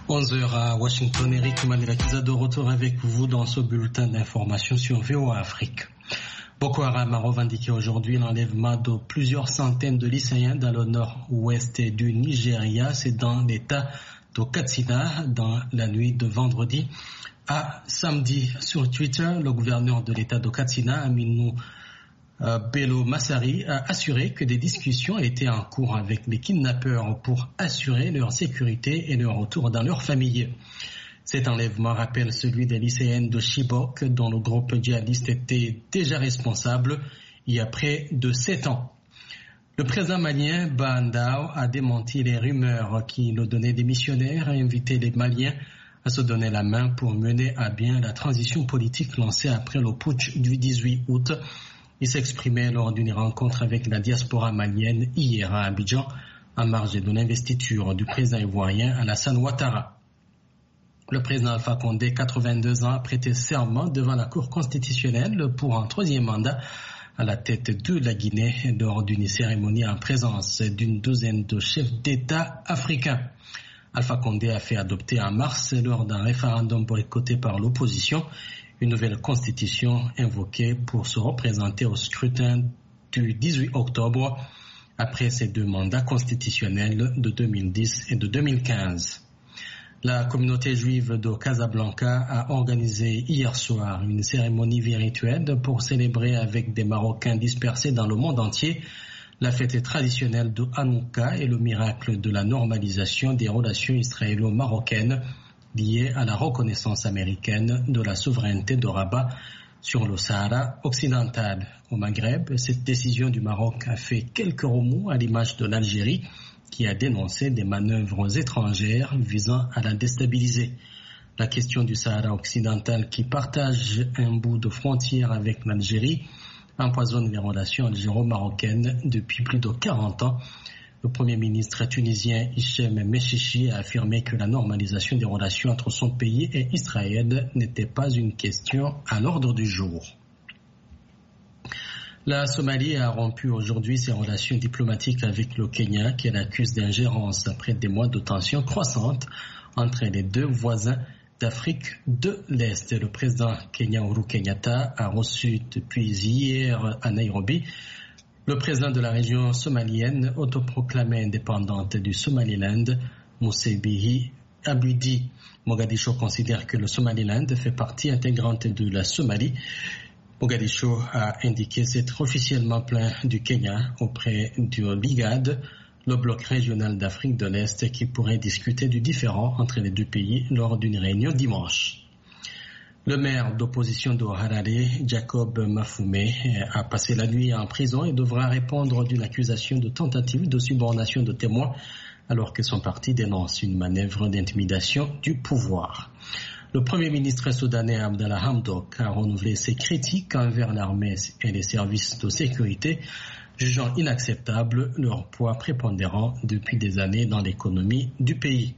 11h à Washington, Eric Malirakiza de retour avec vous dans ce bulletin d'information sur VOA Afrique. Boko Haram a revendiqué aujourd'hui l'enlèvement de plusieurs centaines de lycéens dans le nord-ouest du Nigeria. C'est dans l'état de Katsina dans la nuit de vendredi à samedi. Sur Twitter, le gouverneur de l'état de Katsina, Aminu Bello Massari, a assuré que des discussions étaient en cours avec les kidnappeurs pour assurer leur sécurité et leur retour dans leur famille. Cet enlèvement rappelle celui des lycéennes de Chibok dont le groupe djihadiste était déjà responsable il y a près de 7 ans. Le président malien Bandao a démenti les rumeurs qui le donnaient démissionnaire et invité les Maliens à se donner la main pour mener à bien la transition politique lancée après le putsch du 18 août. Il s'exprimait lors d'une rencontre avec la diaspora malienne hier à Abidjan, en marge de l'investiture du président ivoirien Alassane Ouattara. Le président Alpha Condé, 82 ans, a prêté serment devant la Cour constitutionnelle pour un 3e mandat à la tête de la Guinée lors d'une cérémonie en présence d'une douzaine de chefs d'État africains. Alpha Condé a fait adopter en mars, lors d'un référendum boycotté par l'opposition, une nouvelle constitution invoquée pour se représenter au scrutin du 18 octobre après ses 2 mandats constitutionnels de 2010 et de 2015. La communauté juive de Casablanca a organisé hier soir une cérémonie virtuelle pour célébrer avec des Marocains dispersés dans le monde entier la fête traditionnelle de Hanouka et le miracle de la normalisation des relations israélo-marocaines liées à la reconnaissance américaine de la souveraineté de Rabat sur le Sahara occidental. Au Maghreb, cette décision du Maroc a fait quelques remous à l'image de l'Algérie qui a dénoncé des manœuvres étrangères visant à la déstabiliser. La question du Sahara occidental qui partage un bout de frontière avec l'Algérie empoisonne les relations algéro-marocaines depuis plus de 40 ans. Le Premier ministre tunisien Hichem Mechichi a affirmé que la normalisation des relations entre son pays et Israël n'était pas une question à l'ordre du jour. La Somalie a rompu aujourd'hui ses relations diplomatiques avec le Kenya, qu'elle accuse d'ingérence après des mois de tensions croissantes entre les 2 voisins d'Afrique de l'Est. Le président Kenya Uhuru Kenyatta a reçu depuis hier à Nairobi le président de la région somalienne autoproclamée indépendante du Somaliland, Moussa Bihi Abdi. Mogadiscio considère que le Somaliland fait partie intégrante de la Somalie. Mogadiscio a indiqué s'être officiellement plaint du Kenya auprès du l'IGAD, le bloc régional d'Afrique de l'Est, qui pourrait discuter du différend entre les 2 pays lors d'une réunion dimanche. Le maire d'opposition de Harare, Jacob Mafume, a passé la nuit en prison et devra répondre d'une accusation de tentative de subornation de témoins alors que son parti dénonce une manœuvre d'intimidation du pouvoir. Le Premier ministre soudanais Abdallah Hamdok a renouvelé ses critiques envers l'armée et les services de sécurité, jugeant inacceptable leur poids prépondérant depuis des années dans l'économie du pays.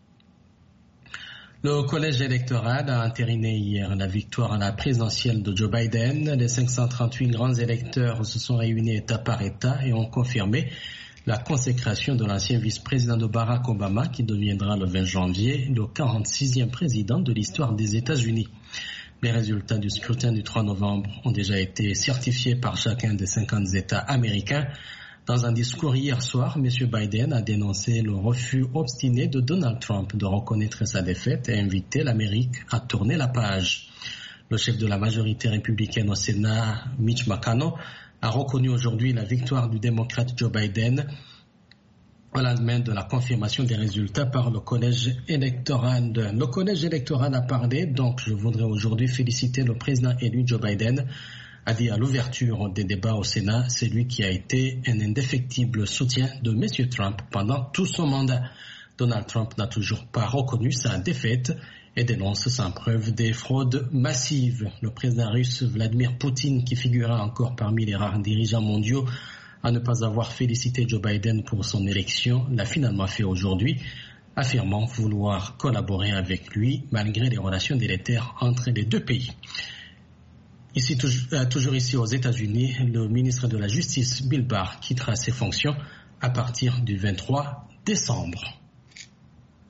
Le collège électoral a entériné hier la victoire à la présidentielle de Joe Biden. Les 538 grands électeurs se sont réunis État par État et ont confirmé la consécration de l'ancien vice-président de Barack Obama qui deviendra le 20 janvier le 46e président de l'histoire des États-Unis. Les résultats du scrutin du 3 novembre ont déjà été certifiés par chacun des 50 États américains. Dans un discours hier soir, M. Biden a dénoncé le refus obstiné de Donald Trump de reconnaître sa défaite et invité l'Amérique à tourner la page. Le chef de la majorité républicaine au Sénat, Mitch McConnell, a reconnu aujourd'hui la victoire du démocrate Joe Biden au lendemain de la confirmation des résultats par le collège électoral. Le collège électoral a parlé, donc je voudrais aujourd'hui féliciter le président élu Joe Biden, a dit à l'ouverture des débats au Sénat, c'est lui qui a été un indéfectible soutien de M. Trump pendant tout son mandat. Donald Trump n'a toujours pas reconnu sa défaite et dénonce sans preuve des fraudes massives. Le président russe Vladimir Poutine, qui figura encore parmi les rares dirigeants mondiaux à ne pas avoir félicité Joe Biden pour son élection, l'a finalement fait aujourd'hui, affirmant vouloir collaborer avec lui malgré les relations délétères entre les 2 pays. Toujours ici aux États-Unis, le ministre de la Justice, Bill Barr, quittera ses fonctions à partir du 23 décembre.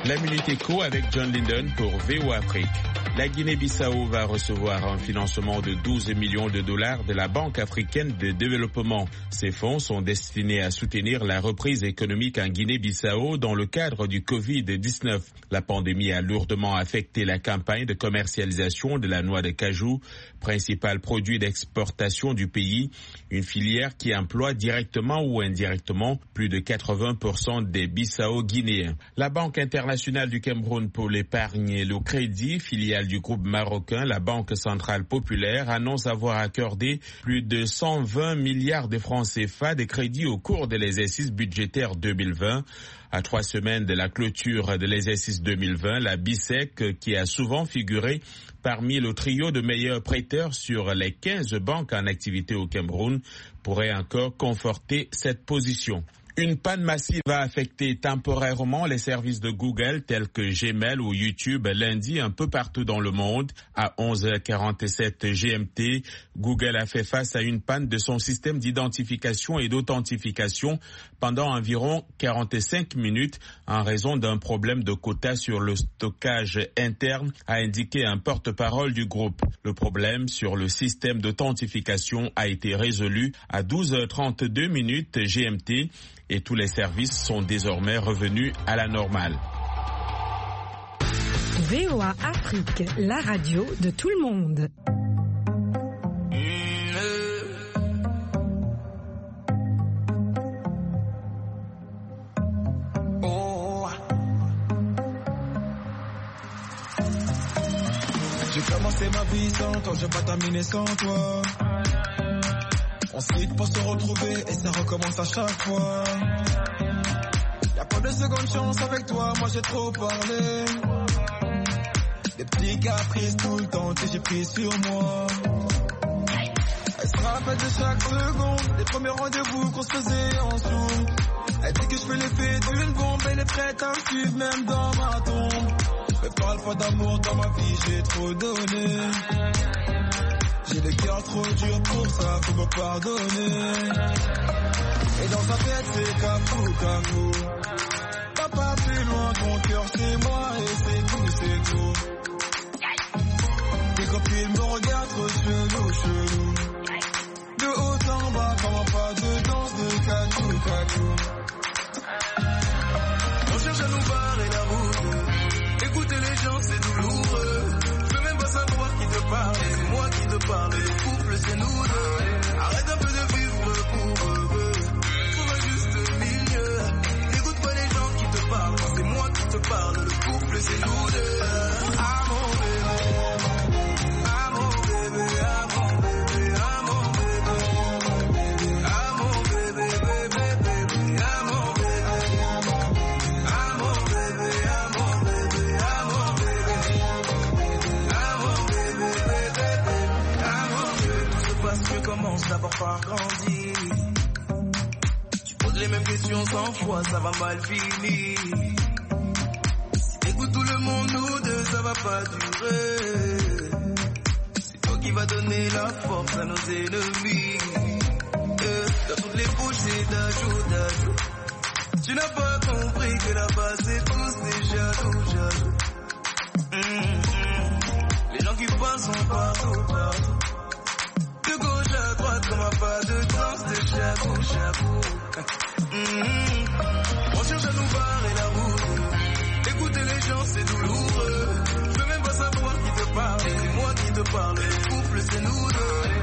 La Minute Éco avec John Linden pour VOA Afrique. La Guinée-Bissau va recevoir un financement de 12 millions de dollars de la Banque africaine de développement. Ces fonds sont destinés à soutenir la reprise économique en Guinée-Bissau dans le cadre du Covid-19. La pandémie a lourdement affecté la campagne de commercialisation de la noix de cajou, principal produit d'exportation du pays, une filière qui emploie directement ou indirectement plus de 80% des Bissau-Guinéens. La Banque internationale du Cameroun pour l'épargne et le crédit, filiale du groupe marocain, la Banque centrale populaire, annonce avoir accordé plus de 120 milliards de francs CFA de crédits au cours de l'exercice budgétaire 2020. À 3 semaines de la clôture de l'exercice 2020, la BICEC, qui a souvent figuré parmi le trio de meilleurs prêteurs sur les 15 banques en activité au Cameroun, pourrait encore conforter cette position. Une panne massive va affecter temporairement les services de Google tels que Gmail ou YouTube lundi un peu partout dans le monde. À 11h47 GMT, Google a fait face à une panne de son système d'identification et d'authentification pendant environ 45 minutes en raison d'un problème de quota sur le stockage interne, a indiqué un porte-parole du groupe. Le problème sur le système d'authentification a été résolu à 12h32 minutes GMT. Et tous les services sont désormais revenus à la normale. VOA Afrique, la radio de tout le monde. J'ai commencé ma vie sans toi, j'ai pas terminé sans toi. On se quitte pour se retrouver et ça recommence à chaque fois. Y'a pas de seconde chance avec toi, moi j'ai trop parlé. Des petits caprices tout le temps que j'ai pris sur moi. Elle se rappelle de chaque seconde, des premiers rendez-vous qu'on se faisait en Zoom. Elle dit que je fais l'effet d'une bombe, elle est prête à me suivre même dans ma tombe. Mais parle pas d'amour dans ma vie, j'ai trop donné. J'ai le cœur trop dur pour ça, faut me pardonner. Et dans sa tête c'est cafou, cafou. T'as pas plus loin, ton cœur c'est moi et c'est tout. Tes copines me regardent trop chelou. De haut en bas, comment pas de danse de cacou. On cherche à nous barrer la route. Écouter les gens c'est douloureux. Je veux même pas savoir qui te parle. C'est moi qui te parle, le couple c'est nous deux. Arrête un peu de vivre pour eux. Trouve un juste milieu. N'écoute pas les gens qui te parlent. C'est moi qui te parle, le couple c'est nous deux. Ah mon bébé, ah mon bébé, ah mon bébé, ah mon bébé, ah mon bébé, bébé, ah mon bébé, ah mon bébé, ah mon bébé, ah mon bébé. Je commence d'abord par grandir. Tu poses les mêmes questions 100 fois, ça va mal finir. Si t'écoutes tout le monde, nous deux, ça va pas durer. C'est toi qui vas donner la force à nos ennemis. Dans toutes les bouches, c'est d'ajout. Tu n'as pas compris que là-bas, c'est tous des jaloux. Les gens qui parlent sont partout. De gauche à droite, comme un pas de danse de chabou. On cherche à nous barrer la route. Écouter les gens, c'est douloureux. Je veux même pas savoir qui te parle. C'est moi qui te parle. Le couple, c'est nous deux.